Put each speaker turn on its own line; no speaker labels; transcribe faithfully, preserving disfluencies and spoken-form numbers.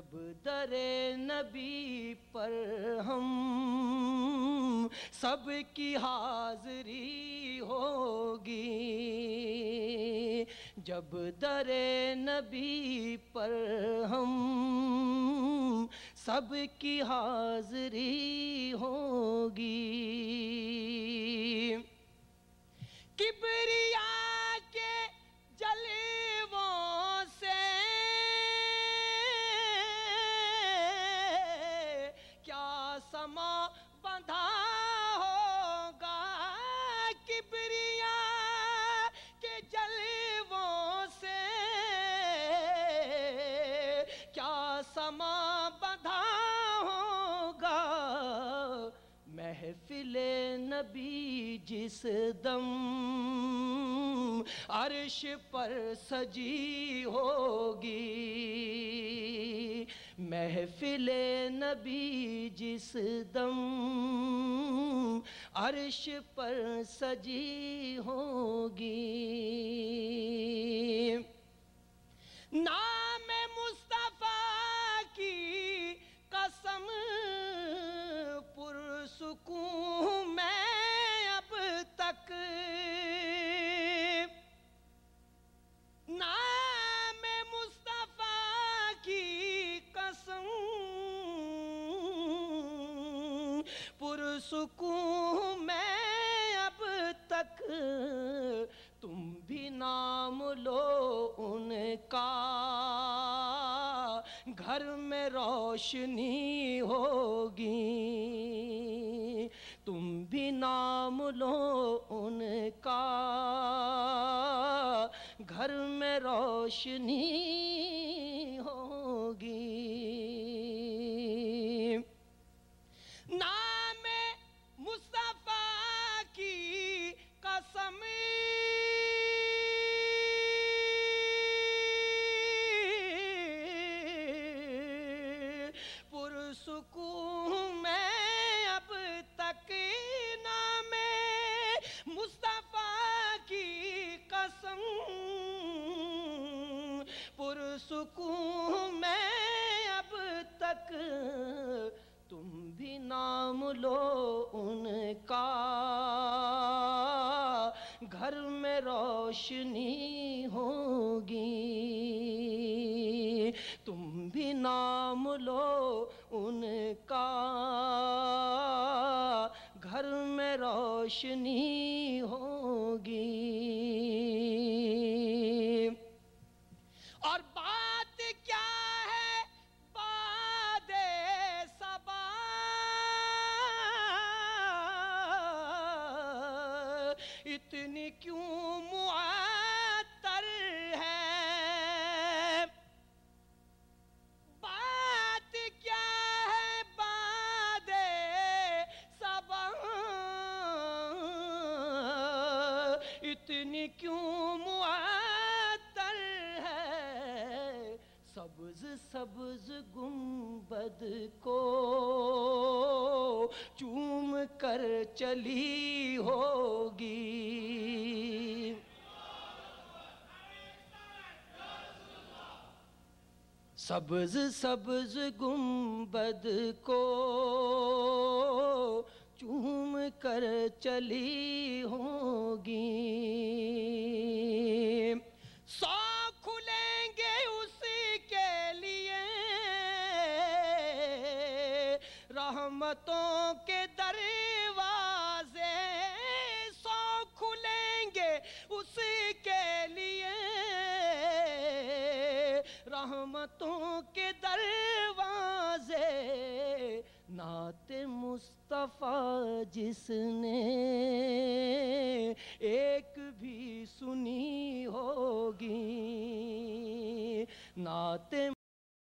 جب در نبی پر ہم سب کی حاضری ہوگی، جب در نبی پر ہم سب کی حاضری ہوگی، کبریا کے جلووں سے کیا سما بندھا ہوگا، کبریا کے جلووں سے کیا سما بندھا ہوگا، محفل نبی جس دم عرش پر سجی ہوگی، محفل نبی جس دم عرش پر سجی ہوگی، نام مصطفیٰ کی قسم پرسکون میں اب تک، نام مصطفیٰ کی قسم پرسکون میں اب تک، تم بھی نام لو ان کا گھر میں روشنی ہوگی، تم بھی نام لو ان کا گھر میں روشنی ہوگی، نام مصطفیٰ کی قسم پرسکون میں اب تک، نام مصطفیٰ کی قسم پرسکون میں اب تک، تم بھی نام لو ان کا گھر میں روشنی ہوگی، تم بھی نام لو ان کا گھر میں روشنی ہوگی، اور بات کیا ہے باد صبا، اتنی کیوں معطر ہے، بات کیا ہے باد صبا، اتنی کیوں معطر ہے، سبز سبز گنبد کو چوم کر چلی ہوگی، سبز سبز گنبد کو چوم کر چلی ہوگی، سو کھلیں گے اس کے لیے رحمتوں کے دروازے، سو کھلیں گے اس کے لیے رحمتوں کے دروازے، نعت مصطفیٰ جس نے ایک بھی سنی ہوگی، نعت